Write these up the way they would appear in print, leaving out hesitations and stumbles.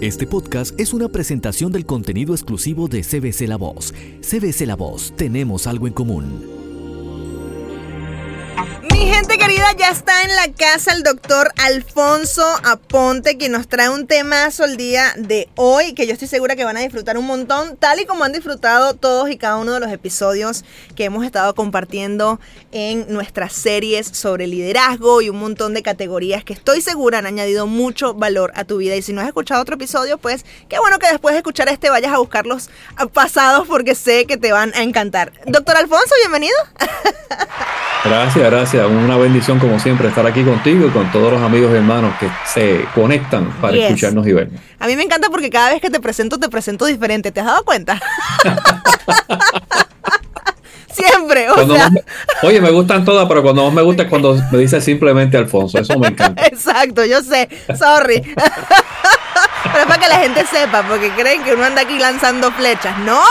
Este podcast es una presentación del contenido exclusivo de CBC La Voz. CBC La Voz, tenemos algo en común. Mi gente querida, ya está en la casa el doctor Alfonso Aponte, quien nos trae un temazo el día de hoy, que yo estoy segura que van a disfrutar un montón, tal y como han disfrutado todos y cada uno de los episodios que hemos estado compartiendo en nuestras series sobre liderazgo y un montón de categorías que estoy segura han añadido mucho valor a tu vida. Y si no has escuchado otro episodio, pues qué bueno que después de escuchar este vayas a buscar los pasados, porque sé que te van a encantar. Doctor Alfonso, bienvenido. Gracias. Una bendición como siempre estar aquí contigo y con todos los amigos y hermanos que se conectan para escucharnos y vernos. A mí me encanta porque cada vez que te presento diferente. ¿Te has dado cuenta? Siempre, oye, me gustan todas, pero cuando más me gusta es cuando me dice simplemente Alfonso. Eso me encanta. Exacto, yo sé. Sorry. Pero es para que la gente sepa, porque creen que uno anda aquí lanzando flechas. ¡No!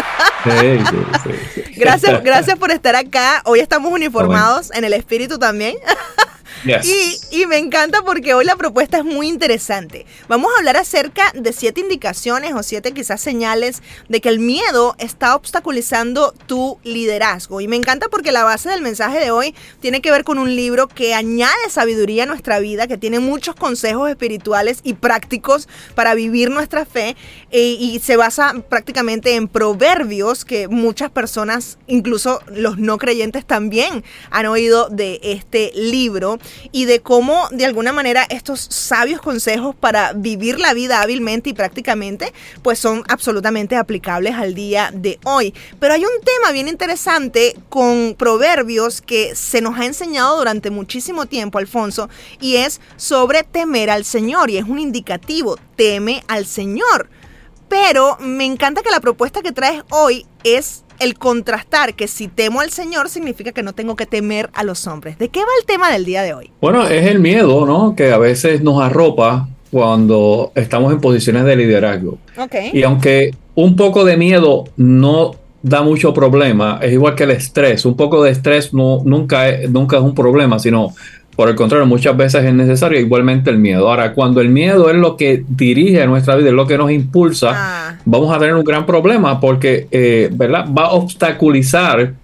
Sí. Gracias por estar acá. Hoy estamos uniformados en el espíritu también. Yes. Y me encanta porque hoy la propuesta es muy interesante. Vamos a hablar acerca de 7 indicaciones o 7 quizás señales de que el miedo está obstaculizando tu liderazgo. Y me encanta porque la base del mensaje de hoy tiene que ver con un libro que añade sabiduría a nuestra vida, que tiene muchos consejos espirituales y prácticos para vivir nuestra fe, y se basa prácticamente en proverbios que muchas personas, incluso los no creyentes, también han oído de este libro, y de cómo de alguna manera estos sabios consejos para vivir la vida hábilmente y prácticamente pues son absolutamente aplicables al día de hoy. Pero hay un tema bien interesante con proverbios que se nos ha enseñado durante muchísimo tiempo, Alfonso, y es sobre temer al Señor, y es un indicativo: teme al Señor. Pero me encanta que la propuesta que traes hoy es el contrastar que si temo al Señor significa que no tengo que temer a los hombres. ¿De qué va el tema del día de hoy? Bueno, es el miedo, ¿no?, que a veces nos arropa cuando estamos en posiciones de liderazgo. Okay. Y aunque un poco de miedo no da mucho problema, es igual que el estrés. Un poco de estrés nunca es un problema, sino por el contrario, muchas veces es necesario, igualmente el miedo. Ahora, cuando el miedo es lo que dirige nuestra vida, es lo que nos impulsa, vamos a tener un gran problema porque, ¿verdad?, va a obstaculizar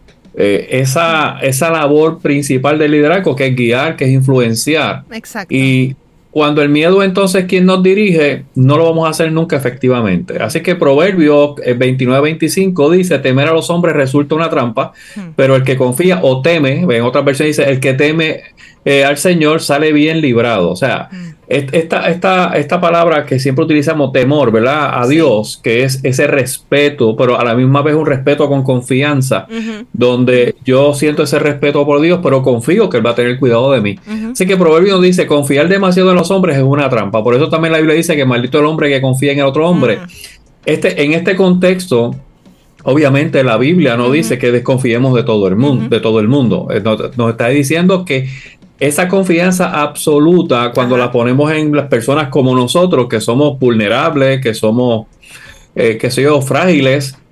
esa labor principal del liderazgo, que es guiar, que es influenciar. Exacto. Y cuando el miedo entonces quien nos dirige, no lo vamos a hacer nunca efectivamente. Así que Proverbios 29:25 dice: temer a los hombres resulta una trampa, pero el que confía o teme, en otra versión dice, el que teme al Señor sale bien librado. O sea, esta palabra que siempre utilizamos, temor, ¿verdad?, a Dios, que es ese respeto, pero a la misma vez un respeto con confianza, donde yo siento ese respeto por Dios, pero confío que Él va a tener cuidado de mí. Así que Proverbios dice: confiar demasiado en los hombres es una trampa. Por eso también la Biblia dice que maldito el hombre que confía en el otro hombre. En este contexto, obviamente la Biblia no dice que desconfiemos de todo el mundo. Nos está diciendo que esa confianza absoluta, cuando la ponemos en las personas como nosotros, que somos vulnerables, que somos frágiles,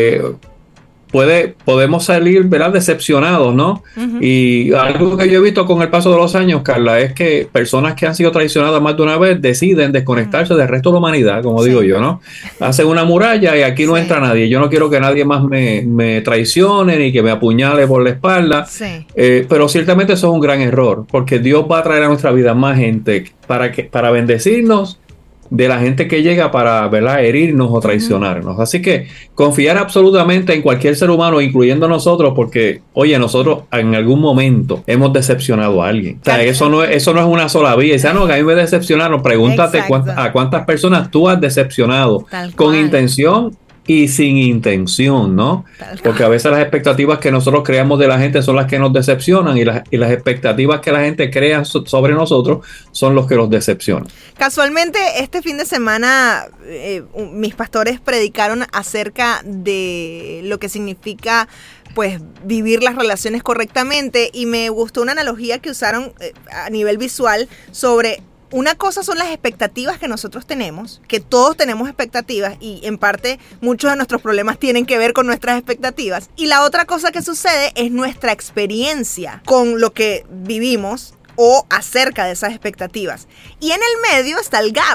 podemos salir, ¿verdad?, decepcionados, ¿no? Y algo que yo he visto con el paso de los años, Carla, es que personas que han sido traicionadas más de una vez deciden desconectarse del resto de la humanidad, como digo yo, ¿no? Hacen una muralla y aquí no entra nadie. Yo no quiero que nadie más me traicione ni que me apuñale por la espalda. Pero ciertamente eso es un gran error, porque Dios va a traer a nuestra vida más gente para bendecirnos de la gente que llega para, ¿verdad?, herirnos o traicionarnos. Así que confiar absolutamente en cualquier ser humano, incluyendo nosotros, porque, oye, nosotros en algún momento hemos decepcionado a alguien. O sea, eso no es una sola vía. Dice, no, que a mí me decepcionaron. Pregúntate a cuántas personas tú has decepcionado con intención y sin intención, ¿no? Porque a veces las expectativas que nosotros creamos de la gente son las que nos decepcionan, y las expectativas que la gente crea sobre nosotros son los que los decepcionan. Casualmente, este fin de semana mis pastores predicaron acerca de lo que significa pues vivir las relaciones correctamente, y me gustó una analogía que usaron a nivel visual sobre una cosa son las expectativas que nosotros tenemos, que todos tenemos expectativas y en parte muchos de nuestros problemas tienen que ver con nuestras expectativas. Y la otra cosa que sucede es nuestra experiencia con lo que vivimos o acerca de esas expectativas. Y en el medio está el gap,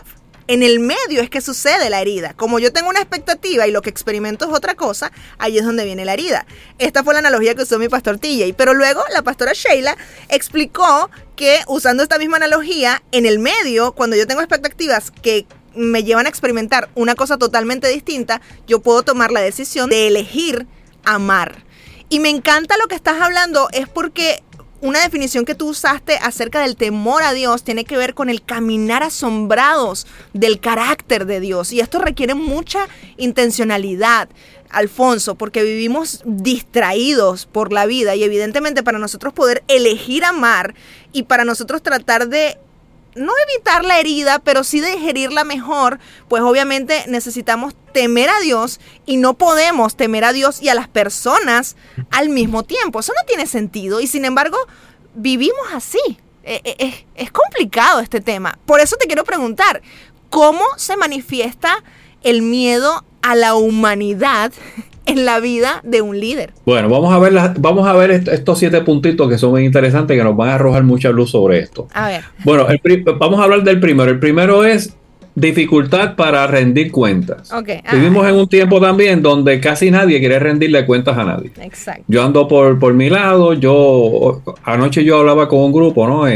En el medio es que sucede la herida. Como yo tengo una expectativa y lo que experimento es otra cosa, ahí es donde viene la herida. Esta fue la analogía que usó mi pastor TJ. Pero luego la pastora Sheila explicó que usando esta misma analogía, en el medio, cuando yo tengo expectativas que me llevan a experimentar una cosa totalmente distinta, yo puedo tomar la decisión de elegir amar. Y me encanta lo que estás hablando, es porque una definición que tú usaste acerca del temor a Dios tiene que ver con el caminar asombrados del carácter de Dios. Y esto requiere mucha intencionalidad, Alfonso, porque vivimos distraídos por la vida y evidentemente para nosotros poder elegir amar y para nosotros tratar de no evitar la herida, pero sí de digerirla mejor, pues obviamente necesitamos temer a Dios y no podemos temer a Dios y a las personas al mismo tiempo. Eso no tiene sentido y sin embargo vivimos así. Es complicado este tema. Por eso te quiero preguntar, ¿cómo se manifiesta el miedo a la humanidad en la vida de un líder? Bueno, vamos a ver estos 7 puntitos que son muy interesantes, que nos van a arrojar mucha luz sobre esto. A ver. Bueno, vamos a hablar del primero. El primero es dificultad para rendir cuentas. Okay. Vivimos en un tiempo también donde casi nadie quiere rendirle cuentas a nadie. Exacto. Yo ando por mi lado. Anoche yo hablaba con un grupo, ¿no?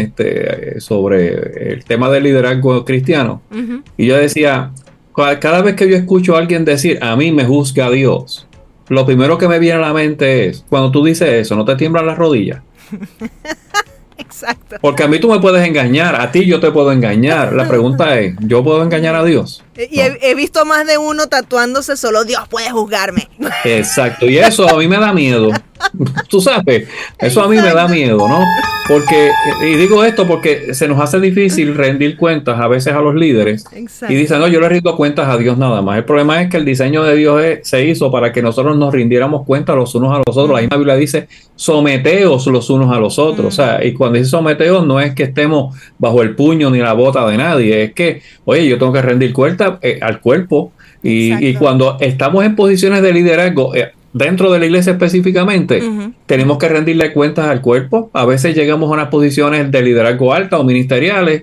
Sobre el tema del liderazgo cristiano. Uh-huh. Y yo decía, cada vez que yo escucho a alguien decir, a mí me juzga Dios, lo primero que me viene a la mente es, cuando tú dices eso, ¿no te tiemblan las rodillas? Exacto. Porque a mí tú me puedes engañar, a ti yo te puedo engañar. La pregunta es, ¿yo puedo engañar a Dios? Y no. He visto más de uno tatuándose, solo Dios puede juzgarme. Exacto, y eso a mí me da miedo. Tú sabes, eso a mí me da miedo, ¿no? Y digo esto porque se nos hace difícil rendir cuentas a veces a los líderes. Exacto. Y dicen, no, yo le rindo cuentas a Dios nada más. El problema es que el diseño de Dios se hizo para que nosotros nos rindiéramos cuentas los unos a los otros. La misma Biblia dice, someteos los unos a los otros. O sea, y cuando dice someteos no es que estemos bajo el puño ni la bota de nadie, es que, oye, yo tengo que rendir cuentas al cuerpo. Y cuando estamos en posiciones de liderazgo, dentro de la iglesia específicamente, tenemos que rendirle cuentas al cuerpo. A veces llegamos a unas posiciones de liderazgo altas o ministeriales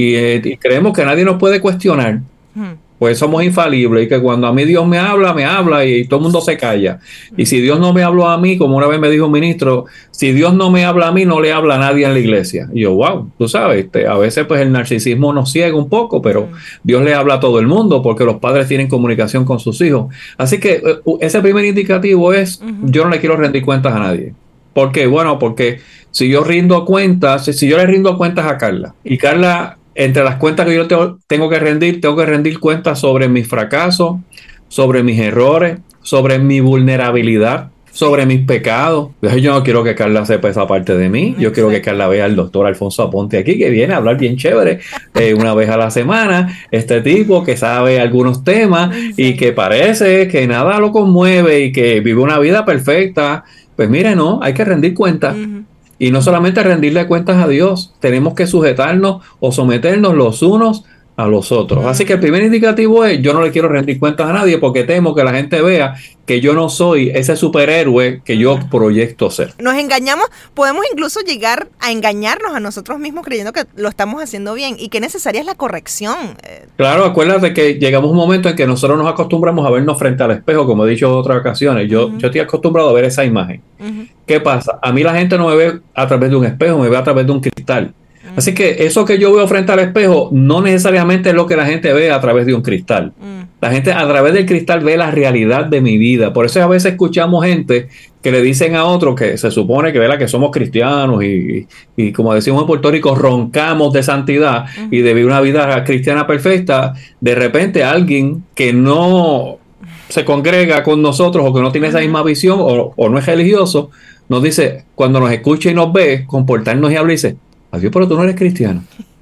y creemos que nadie nos puede cuestionar. Pues somos infalibles y que cuando a mí Dios me habla y todo el mundo se calla. Y si Dios no me habló a mí, como una vez me dijo un ministro, si Dios no me habla a mí, no le habla a nadie en la iglesia. Y yo, wow, tú sabes, a veces pues el narcisismo nos ciega un poco, pero Dios le habla a todo el mundo porque los padres tienen comunicación con sus hijos. Así que ese primer indicativo es, yo no le quiero rendir cuentas a nadie. ¿Por qué? Bueno, porque si yo le rindo cuentas a Carla, y Carla, entre las cuentas que yo tengo que rendir cuentas sobre mis fracasos, sobre mis errores, sobre mi vulnerabilidad, sobre mis pecados. Yo no quiero que Carla sepa esa parte de mí. Yo quiero que Carla vea al doctor Alfonso Aponte aquí, que viene a hablar bien chévere una vez a la semana. Este tipo que sabe algunos temas y que parece que nada lo conmueve y que vive una vida perfecta. Pues mire, no, hay que rendir cuentas. Y no solamente rendirle cuentas a Dios, tenemos que sujetarnos o someternos los unos a los otros. Así que el primer indicativo es, yo no le quiero rendir cuentas a nadie porque temo que la gente vea que yo no soy ese superhéroe que yo proyecto ser. Nos engañamos, podemos incluso llegar a engañarnos a nosotros mismos creyendo que lo estamos haciendo bien y que necesaria es la corrección. Claro, acuérdate que llegamos a un momento en que nosotros nos acostumbramos a vernos frente al espejo, como he dicho en otras ocasiones. Yo estoy acostumbrado a ver esa imagen. ¿Qué pasa? A mí la gente no me ve a través de un espejo, me ve a través de un cristal. Así que eso que yo veo frente al espejo no necesariamente es lo que la gente ve a través de un cristal. La gente a través del cristal ve la realidad de mi vida. Por eso a veces escuchamos gente que le dicen a otros que se supone que somos cristianos y como decimos en Puerto Rico, roncamos de santidad y de vivir una vida cristiana perfecta. De repente alguien que no se congrega con nosotros o que no tiene esa misma visión o no es religioso, nos dice, cuando nos escucha y nos ve, comportarnos y habla y dice, adiós, pero tú no eres cristiano.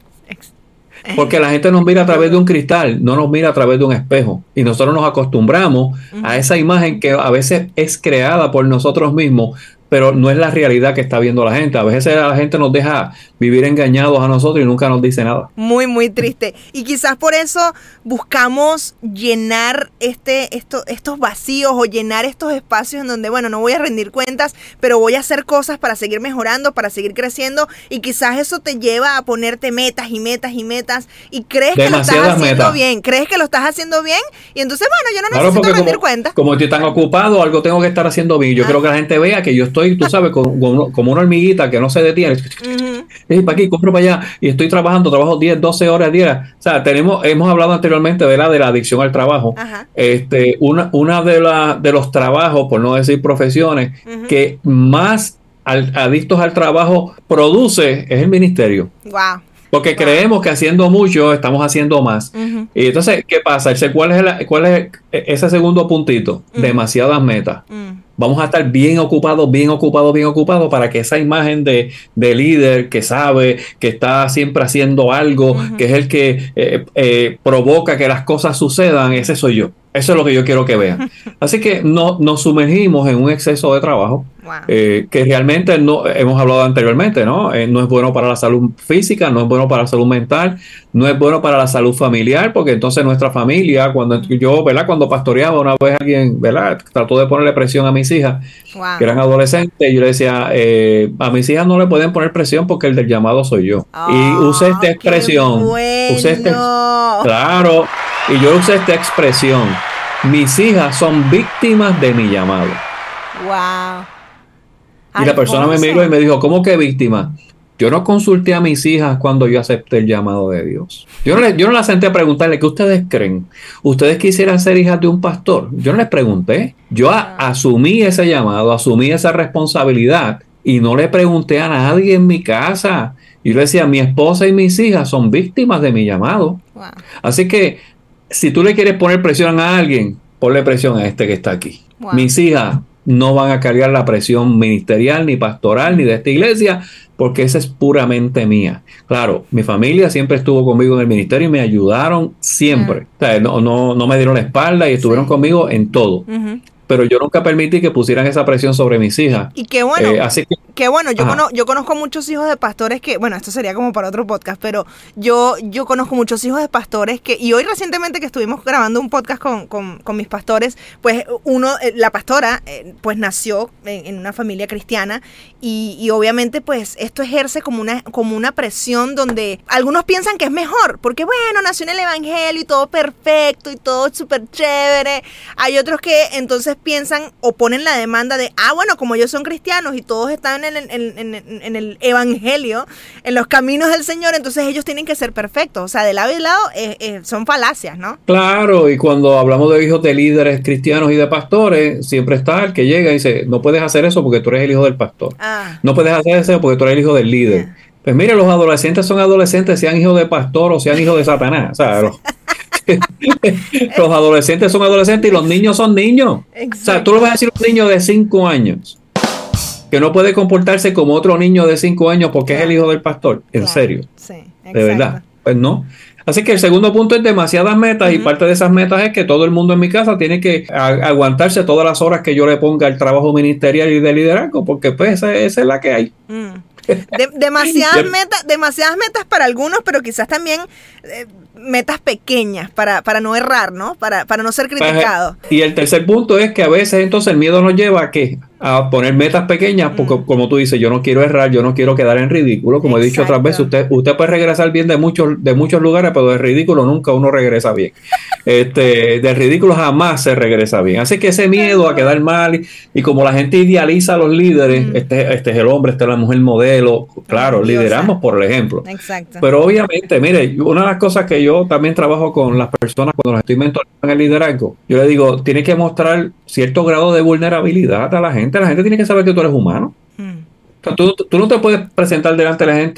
Porque la gente nos mira a través de un cristal, no nos mira a través de un espejo. Y nosotros nos acostumbramos a esa imagen que a veces es creada por nosotros mismos pero no es la realidad que está viendo la gente. A veces la gente nos deja vivir engañados a nosotros y nunca nos dice nada. Muy, muy triste. Y quizás por eso buscamos llenar estos vacíos o llenar estos espacios en donde, bueno, no voy a rendir cuentas, pero voy a hacer cosas para seguir mejorando, para seguir creciendo, y quizás eso te lleva a ponerte metas y metas y metas, y crees que lo estás haciendo bien, y entonces, bueno, yo no necesito rendir cuentas. Como estoy tan ocupado, algo tengo que estar haciendo bien. Yo quiero que la gente vea que yo estoy, tú sabes, como una hormiguita que no se detiene. Para aquí, compro para allá, y estoy trabajo 10, 12 horas diarias. O sea, hemos hablado anteriormente, ¿verdad?, de la adicción al trabajo. Una de los trabajos, por no decir profesiones, que más adictos al trabajo produce es el ministerio. Wow. Porque creemos que haciendo mucho estamos haciendo más. Y entonces, ¿qué pasa? ¿Cuál es ese segundo puntito? Demasiadas metas. Vamos a estar bien ocupados para que esa imagen de líder que sabe, que está siempre haciendo algo, que es el que provoca que las cosas sucedan, ese soy yo. Eso es lo que yo quiero que vean. Así que nos sumergimos en un exceso de trabajo, que realmente no, hemos hablado anteriormente, ¿no? No es bueno para la salud física, no es bueno para la salud mental, no es bueno para la salud familiar, porque entonces nuestra familia, cuando pastoreaba una vez alguien, ¿verdad?, trató de ponerle presión a mis hijas, que eran adolescentes, y yo le decía, a mis hijas no le pueden poner presión porque el del llamado soy yo. Y usé esta expresión. Claro. Y yo usé esta expresión: mis hijas son víctimas de mi llamado. Wow. Y la persona me miró y me dijo, ¿cómo que víctima? Yo no consulté a mis hijas cuando yo acepté el llamado de Dios. Yo no las senté a preguntarle, ¿qué ustedes creen? ¿Ustedes quisieran ser hijas de un pastor? Yo no les pregunté. Yo asumí ese llamado, asumí esa responsabilidad, y no le pregunté a nadie en mi casa. Y yo le decía, mi esposa y mis hijas son víctimas de mi llamado. Wow. Así que, si tú le quieres poner presión a alguien, ponle presión a este que está aquí. Wow. Mis hijas no van a cargar la presión ministerial, ni pastoral, ni de esta iglesia, porque esa es puramente mía. Claro, mi familia siempre estuvo conmigo en el ministerio y me ayudaron siempre. O sea, no me dieron la espalda y estuvieron conmigo en todo. Pero yo nunca permití que pusieran esa presión sobre mis hijas. Y qué bueno, así que, yo conozco muchos hijos de pastores que, bueno, esto sería como para otro podcast, pero yo conozco muchos hijos de pastores que, y hoy recientemente que estuvimos grabando un podcast con mis pastores, pues la pastora, pues nació en una familia cristiana, y obviamente pues esto ejerce como una presión donde algunos piensan que es mejor, porque bueno, nació en el evangelio y todo perfecto y todo súper chévere. Hay otros que entonces piensan o ponen la demanda de, bueno, como ellos son cristianos y todos están en el evangelio, en los caminos del Señor, entonces ellos tienen que ser perfectos. O sea, de lado y lado son falacias, ¿no? Claro, y cuando hablamos de hijos de líderes cristianos y de pastores, siempre está el que llega y dice, no puedes hacer eso porque tú eres el hijo del pastor. No puedes hacer eso porque tú eres el hijo del líder. Pues mire, los adolescentes son adolescentes, sean hijos de pastor o sean hijos de Satanás. O sea, los adolescentes son adolescentes y los niños son niños. Exacto. O sea, tú le vas a decir a un niño de 5 años que no puede comportarse como otro niño de 5 años porque es el hijo del pastor. ¿En serio? Sí, de verdad. Pues no. Así que el segundo punto es demasiadas metas, y parte de esas metas es que todo el mundo en mi casa tiene que aguantarse todas las horas que yo le ponga al trabajo ministerial y de liderazgo, porque pues esa es la que hay. Demasiadas metas para algunos, pero quizás también metas pequeñas para no errar, ¿no? Para no ser criticado. Y el tercer punto es que a veces entonces el miedo nos lleva a poner metas pequeñas, porque como tú dices, yo no quiero errar, yo no quiero quedar en ridículo. Como he dicho otras veces, usted puede regresar bien de muchos lugares, pero de ridículo nunca uno regresa bien. De ridículo jamás se regresa bien. Así que ese miedo a quedar mal, y como la gente idealiza a los líderes, este es el hombre, esta es la mujer modelo, claro, lideramos por el ejemplo. Exacto. Pero obviamente, mire, una de las cosas que yo también trabajo con las personas cuando las estoy mentoreando en el liderazgo, yo le digo, tiene que mostrar cierto grado de vulnerabilidad a la gente. La gente tiene que saber que tú eres humano. O sea, tú no te puedes presentar delante de la gente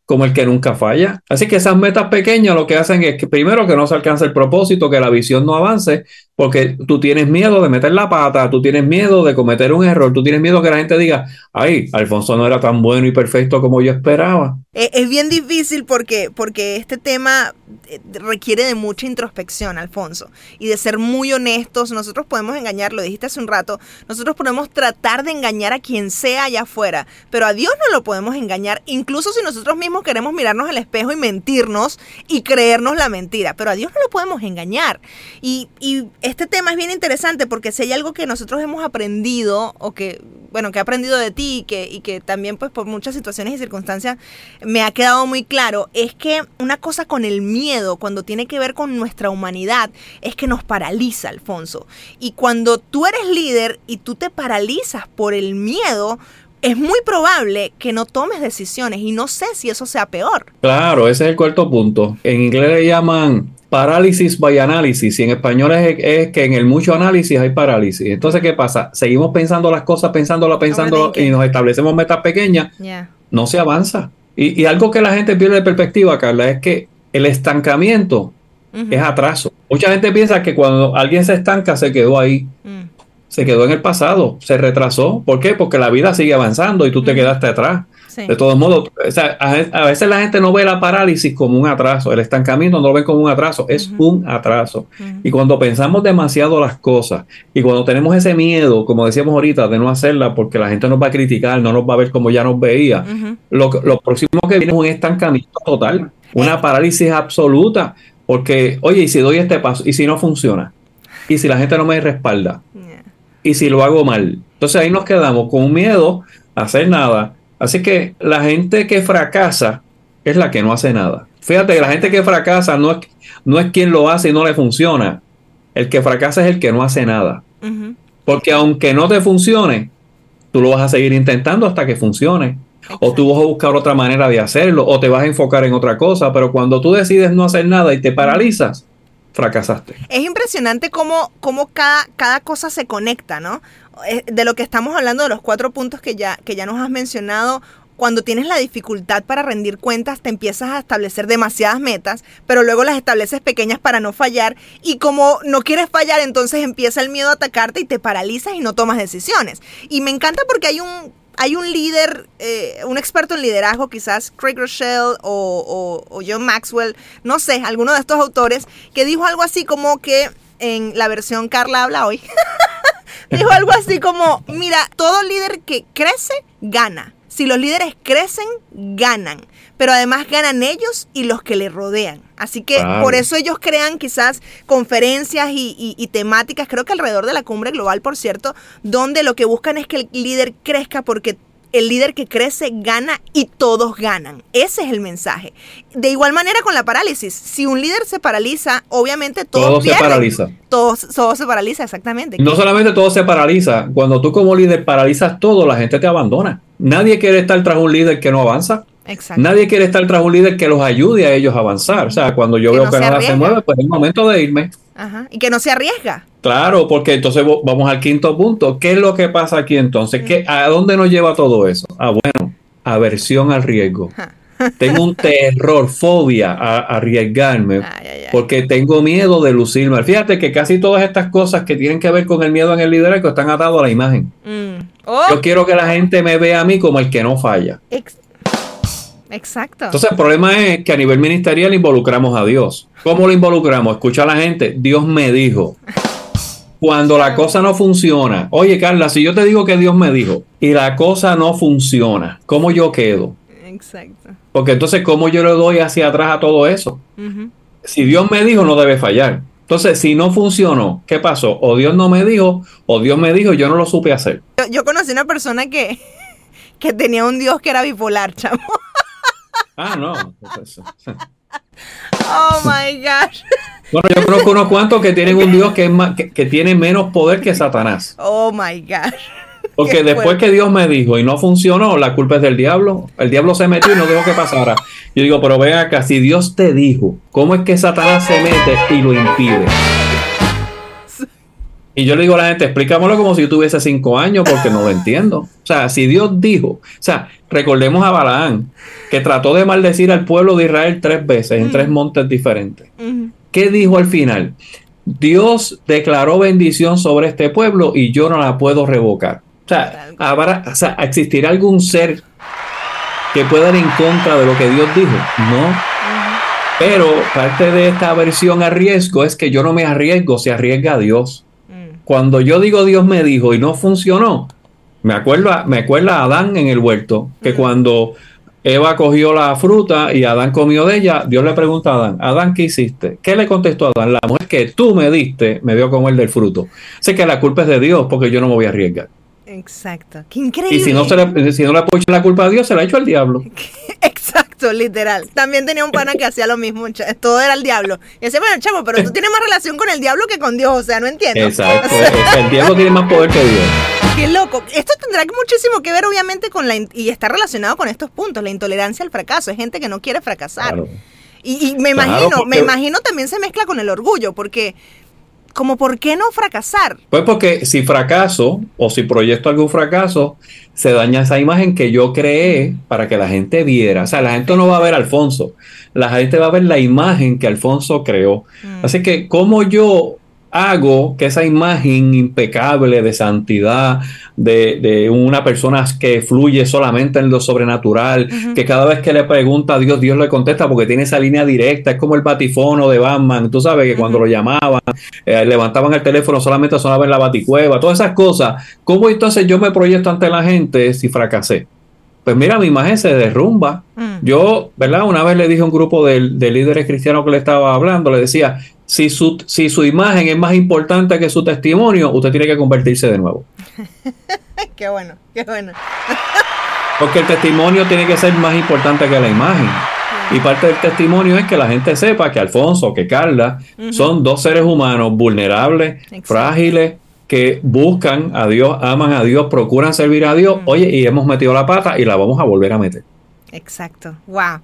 como el que nunca falla. Así que esas metas pequeñas lo que hacen es que primero que no se alcance el propósito, que la visión no avance, porque tú tienes miedo de meter la pata, tú tienes miedo de cometer un error, tú tienes miedo que la gente diga, ay, Alfonso no era tan bueno y perfecto como yo esperaba. Es bien difícil porque este tema requiere de mucha introspección, Alfonso, y de ser muy honestos. Nosotros podemos engañar, lo dijiste hace un rato, nosotros podemos tratar de engañar a quien sea allá afuera, pero a Dios no lo podemos engañar, incluso si nosotros mismos queremos mirarnos al espejo y mentirnos y creernos la mentira, pero a Dios no lo podemos engañar. Y este tema es bien interesante porque si hay algo que nosotros hemos aprendido, o que he aprendido de ti y que también pues por muchas situaciones y circunstancias me ha quedado muy claro, es que una cosa con el miedo, cuando tiene que ver con nuestra humanidad, es que nos paraliza, Alfonso. Y cuando tú eres líder y tú te paralizas por el miedo, es muy probable que no tomes decisiones, y no sé si eso sea peor. Claro, ese es el cuarto punto. En inglés le llaman parálisis by análisis, y en español es que en el mucho análisis hay parálisis. Entonces, ¿qué pasa? Seguimos pensando las cosas, pensándolo, y nos establecemos metas pequeñas, no se avanza. Y algo que la gente pierde de perspectiva, Carla, es que el estancamiento es atraso. Mucha gente piensa que cuando alguien se estanca, se quedó ahí. Se quedó en el pasado, se retrasó. ¿Por qué? Porque la vida sigue avanzando y tú te quedaste atrás. Sí. De todos modos, o sea, a veces la gente no ve la parálisis como un atraso, el estancamiento no lo ve como un atraso, es un atraso. Y cuando pensamos demasiado las cosas y cuando tenemos ese miedo, como decíamos ahorita, de no hacerla porque la gente nos va a criticar, no nos va a ver como ya nos veía, lo próximo que viene es un estancamiento total, una parálisis absoluta, porque, oye, ¿y si doy este paso? ¿Y si no funciona? ¿Y si la gente no me respalda? ¿Y si lo hago mal? Entonces ahí nos quedamos con un miedo a hacer nada. Así que la gente que fracasa es la que no hace nada. Fíjate que la gente que fracasa no es quien lo hace y no le funciona. El que fracasa es el que no hace nada. Porque aunque no te funcione, tú lo vas a seguir intentando hasta que funcione. Exacto. O tú vas a buscar otra manera de hacerlo, o te vas a enfocar en otra cosa. Pero cuando tú decides no hacer nada y te paralizas, fracasaste. Es impresionante cómo cada cosa se conecta, ¿no? De lo que estamos hablando, de los 4 puntos que ya nos has mencionado. Cuando tienes la dificultad para rendir cuentas, te empiezas a establecer demasiadas metas, pero luego las estableces pequeñas para no fallar, y como no quieres fallar, entonces empieza el miedo a atacarte y te paralizas y no tomas decisiones. Y me encanta porque hay un líder, un experto en liderazgo, quizás Craig Rochelle o John Maxwell, no sé, alguno de estos autores, que dijo algo así como que, en la versión Carla habla hoy, dijo algo así como, mira, todo líder que crece, gana. Si los líderes crecen, ganan. Pero además ganan ellos y los que les rodean. Así que por eso ellos crean quizás conferencias y temáticas, creo que alrededor de la cumbre global, por cierto, donde lo que buscan es que el líder crezca, porque el líder que crece gana y todos ganan. Ese es el mensaje. De igual manera con la parálisis. Si un líder se paraliza, obviamente todo pierden. Se paraliza. Todo se paraliza, exactamente. No solamente todo se paraliza. Cuando tú como líder paralizas todo, la gente te abandona. Nadie quiere estar tras un líder que no avanza. Exacto. Nadie quiere estar tras un líder que los ayude a ellos a avanzar. O sea, cuando yo veo que nada se mueve, pues es el momento de irme. Ajá. Y que no se arriesga. Claro, porque entonces vamos al quinto punto. ¿Qué es lo que pasa aquí entonces? ¿A dónde nos lleva todo eso? Bueno, aversión al riesgo. Tengo un terror, fobia a arriesgarme, porque tengo miedo de lucirme. Fíjate que casi todas estas cosas que tienen que ver con el miedo en el liderazgo están atados a la imagen. Yo quiero que la gente me vea a mí como el que no falla. Exacto. Entonces el problema es que a nivel ministerial involucramos a Dios. ¿Cómo lo involucramos? Escucha a la gente, Dios me dijo. Cuando la cosa no funciona, oye Carla, si yo te digo que Dios me dijo y la cosa no funciona, ¿cómo yo quedo? Exacto. Porque entonces, ¿cómo yo le doy hacia atrás a todo eso? Si Dios me dijo, no debe fallar. Entonces, si no funcionó, ¿qué pasó? O Dios no me dijo, o Dios me dijo y yo no lo supe hacer. Yo conocí una persona que tenía un Dios que era bipolar, chamo. No. Oh my gosh. Bueno, yo conozco unos cuantos que tienen un Dios que tiene menos poder que Satanás. Oh my gosh. Porque después que Dios me dijo y no funcionó, la culpa es del diablo. El diablo se metió y no dejó que pasara. Yo digo, pero ven acá, si Dios te dijo, ¿cómo es que Satanás se mete y lo impide? Y yo le digo a la gente, explícamelo como si yo tuviese 5 años porque no lo entiendo. O sea, si Dios dijo, o sea, recordemos a Balaam, que trató de maldecir al pueblo de Israel 3 veces en 3 montes diferentes. ¿Qué dijo al final? Dios declaró bendición sobre este pueblo y yo no la puedo revocar. O sea, ¿existirá algún ser que pueda ir en contra de lo que Dios dijo? No. Pero parte de esta aversión a riesgo es que yo no me arriesgo, se arriesga a Dios. Cuando yo digo Dios me dijo y no funcionó, me acuerda a Adán en el huerto, que cuando Eva cogió la fruta y Adán comió de ella, Dios le pregunta a Adán, Adán, ¿qué hiciste? ¿Qué le contestó a Adán? La mujer que tú me diste me dio a comer del fruto. Sé que la culpa es de Dios porque yo no me voy a arriesgar. Exacto, qué increíble. Y si no le puedo echar la culpa a Dios, se la echo al diablo. Exacto, literal. También tenía un pana que hacía lo mismo, todo era el diablo. Y decía, bueno, chamo, pero tú tienes más relación con el diablo que con Dios, o sea, no entiendo. Exacto, el diablo tiene más poder que Dios. Qué loco. Esto tendrá muchísimo que ver, obviamente, y está relacionado con estos puntos, la intolerancia al fracaso. Es gente que no quiere fracasar. Claro. Y me imagino también se mezcla con el orgullo, porque como ¿por qué no fracasar? Pues porque si fracaso o si proyecto algún fracaso, se daña esa imagen que yo creé para que la gente viera. O sea, la gente no va a ver a Alfonso, la gente va a ver la imagen que Alfonso creó. Así que, ¿cómo yo hago que esa imagen impecable de santidad, de una persona que fluye solamente en lo sobrenatural, que cada vez que le pregunta a Dios, Dios le contesta porque tiene esa línea directa, es como el batifono de Batman, tú sabes que cuando lo llamaban, levantaban el teléfono, solamente sonaba en la baticueva, todas esas cosas. ¿Cómo entonces yo me proyecto ante la gente si fracasé? Pues mira, mi imagen se derrumba. Yo, ¿verdad? Una vez le dije a un grupo de líderes cristianos que le estaba hablando, le decía, si su imagen es más importante que su testimonio, usted tiene que convertirse de nuevo. Qué bueno, qué bueno. Porque el testimonio tiene que ser más importante que la imagen. Y parte del testimonio es que la gente sepa que Alfonso, que Carla, son 2 seres humanos vulnerables, frágiles, que buscan a Dios, aman a Dios, procuran servir a Dios. Oye, y hemos metido la pata y la vamos a volver a meter. Exacto. Wow.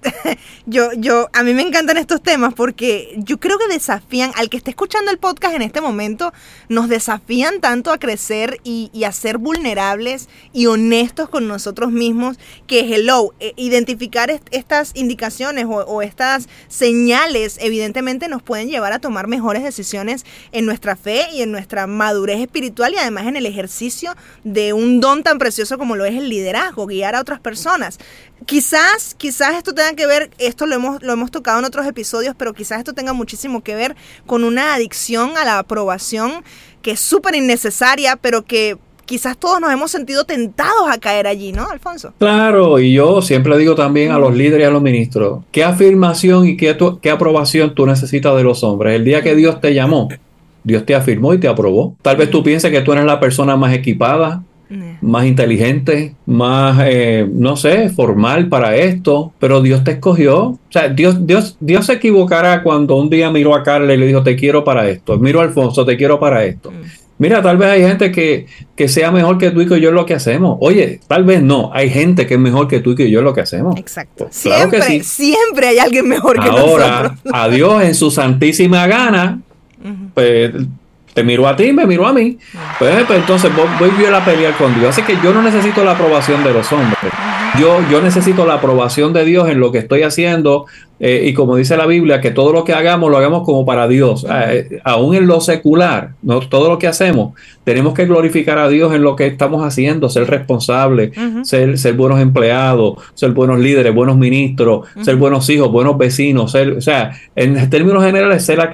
A mí me encantan estos temas porque yo creo que desafían al que esté escuchando el podcast en este momento, nos desafían tanto a crecer y a ser vulnerables y honestos con nosotros mismos, que identificar estas indicaciones o estas señales evidentemente nos pueden llevar a tomar mejores decisiones en nuestra fe y en nuestra madurez espiritual y además en el ejercicio de un don tan precioso como lo es el liderazgo, guiar a otras personas. Quizás esto tenga que ver, esto lo hemos tocado en otros episodios, pero quizás esto tenga muchísimo que ver con una adicción a la aprobación que es súper innecesaria, pero que quizás todos nos hemos sentido tentados a caer allí, ¿no, Alfonso? Claro, y yo siempre digo también a los líderes y a los ministros, ¿qué afirmación y qué aprobación tú necesitas de los hombres? El día que Dios te llamó, Dios te afirmó y te aprobó. Tal vez tú pienses que tú eres la persona más equipada, más inteligente, más, no sé, formal para esto, pero Dios te escogió. O sea, Dios se equivocará cuando un día miró a Carla y le dijo, te quiero para esto. Miró a Alfonso, te quiero para esto. Mira, tal vez hay gente que sea mejor que tú y que yo en lo que hacemos. Oye, tal vez no, hay gente que es mejor que tú y que yo en lo que hacemos. Exacto. Pues, claro que sí. Siempre hay alguien mejor que nosotros. Ahora, a Dios en su santísima gana, pues te miró a ti, me miró a mí. Pues entonces voy a pelear con Dios. Así que yo no necesito la aprobación de los hombres. Yo necesito la aprobación de Dios en lo que estoy haciendo. Y como dice la Biblia, que todo lo que hagamos, lo hagamos como para Dios. Aún en lo secular, ¿no? Todo lo que hacemos, tenemos que glorificar a Dios en lo que estamos haciendo, ser responsables, ser buenos empleados, ser buenos líderes, buenos ministros, ser buenos hijos, buenos vecinos, o sea, en términos generales, ser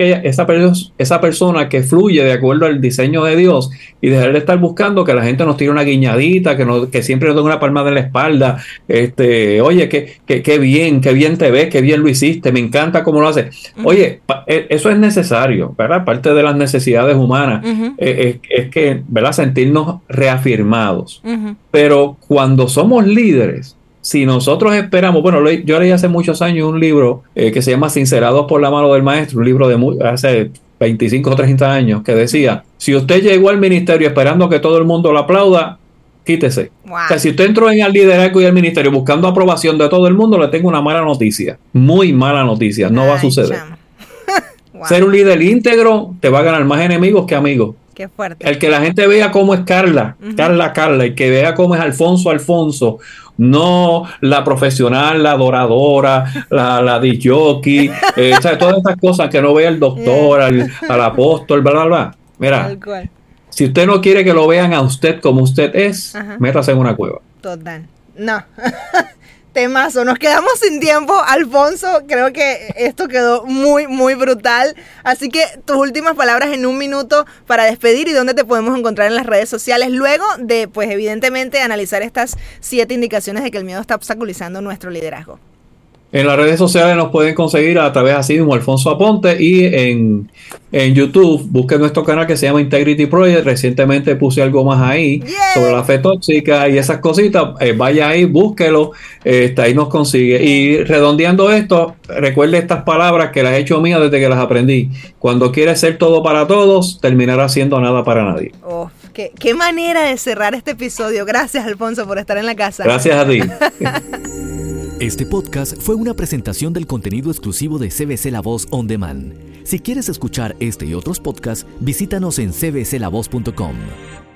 esa persona que fluye de acuerdo al diseño de Dios y dejar de estar buscando que la gente nos tire una guiñadita, que siempre nos dé una palmada en la espalda. Oye, qué bien te ves, qué bien lo hiciste, me encanta cómo lo haces. Oye, eso es necesario, ¿verdad? Parte de las necesidades humanas es que, ¿verdad? Sentirnos reafirmados. Pero cuando somos líderes, si nosotros esperamos, bueno, yo leí hace muchos años un libro que se llama Sincerados por la mano del maestro, un libro de hace 25 o 30 años, que decía, si usted llegó al ministerio esperando que todo el mundo lo aplauda, quítese. Wow. O sea, si usted entró en el liderazgo y el ministerio buscando aprobación de todo el mundo, le tengo una mala noticia. Muy mala noticia. No va a suceder. Wow. Ser un líder íntegro te va a ganar más enemigos que amigos. Qué fuerte. El que la gente vea cómo es Carla, Carla, y que vea cómo es Alfonso, no la profesional, la adoradora, la disc jockey, todas estas cosas, que no vea el doctor, al apóstol, bla, bla, bla. Mira, si usted no quiere que lo vean a usted como usted es, métase en una cueva. Total. No. Temazo, nos quedamos sin tiempo, Alfonso, creo que esto quedó muy, muy brutal, así que tus últimas palabras en 1 minuto para despedir y dónde te podemos encontrar en las redes sociales, luego de, pues evidentemente, analizar estas 7 indicaciones de que el miedo está obstaculizando nuestro liderazgo. En las redes sociales nos pueden conseguir a través así como Alfonso Aponte, y en YouTube busquen nuestro canal que se llama Integrity Project. Recientemente puse algo más ahí sobre la fe tóxica y esas cositas. Vaya ahí, búsquelo, ahí nos consigue. Y redondeando esto, recuerde estas palabras que las he hecho mías desde que las aprendí. Cuando quieres ser todo para todos, terminarás siendo nada para nadie. Oh, qué manera de cerrar este episodio. Gracias, Alfonso, por estar en la casa. Gracias a ti. Este podcast fue una presentación del contenido exclusivo de CBC La Voz On Demand. Si quieres escuchar este y otros podcasts, visítanos en cbclavoz.com.